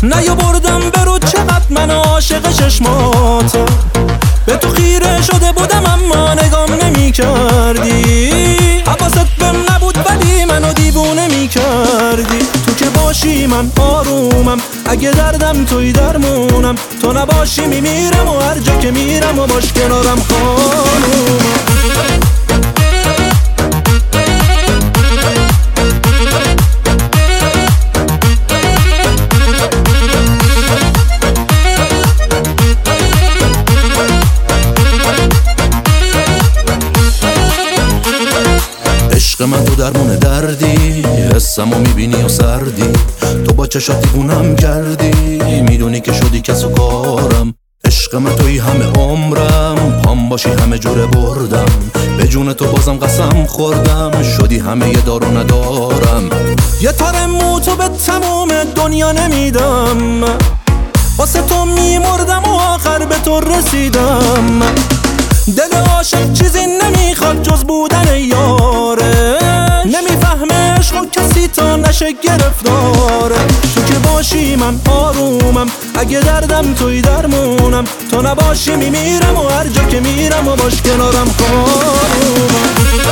نیاوردم برو چقدر من عاشق چشماتم، به تو خیره شده بودم اما نگام نمی کردی، حواست بهم نبود ولی منو دیوونه می کردی. تو که باشی من آرومم، اگه دردم توی درمونم، تو نباشی میمیرم و هر جا که میرم و باش کنارم خانومم. عشق من تو درمون دردی، حسمو میبینی و سردی، تو با چشات دیوونم کردی، میدونی که شدی کس و کارم. عشق من توی همه عمرم، پام باشی همه جوره بردم، به جون تو بازم قسم خوردم، شدی همه یه دار و ندارم. یه تار مو تو به تموم دنیا نمیدم، واسه تو میمردم و آخر به تو رسیدم. دل عاشق چیزی نمیخواد جز بودن یاره، نمیفهمه عشق و کسی تا نشه گرفتاره. تو که باشی من آرومم، اگه دردم توی درمونم، تو نباشی میمیرم و هر جا که میرم و باش کنارم خانومم.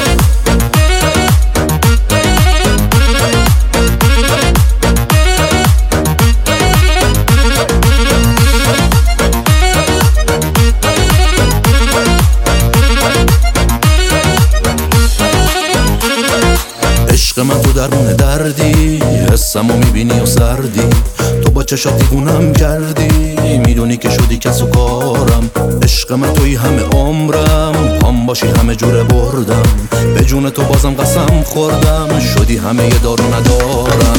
عشق من تو درمون دردی، حسمو میبینی و سردی، تو با چشات دیوونم کردی، میدونی که شدی کس و کارم. عشق من توی همه عمرم، پام باشی همه جوره بردم، به جون تو بازم قسم خوردم، شدی همه یه دار و ندارم.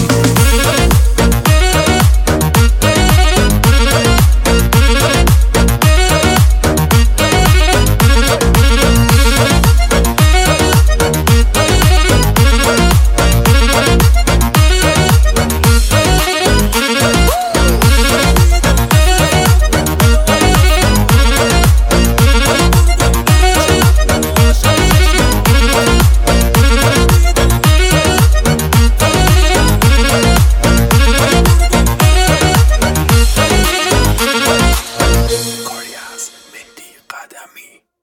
مهدی قدمی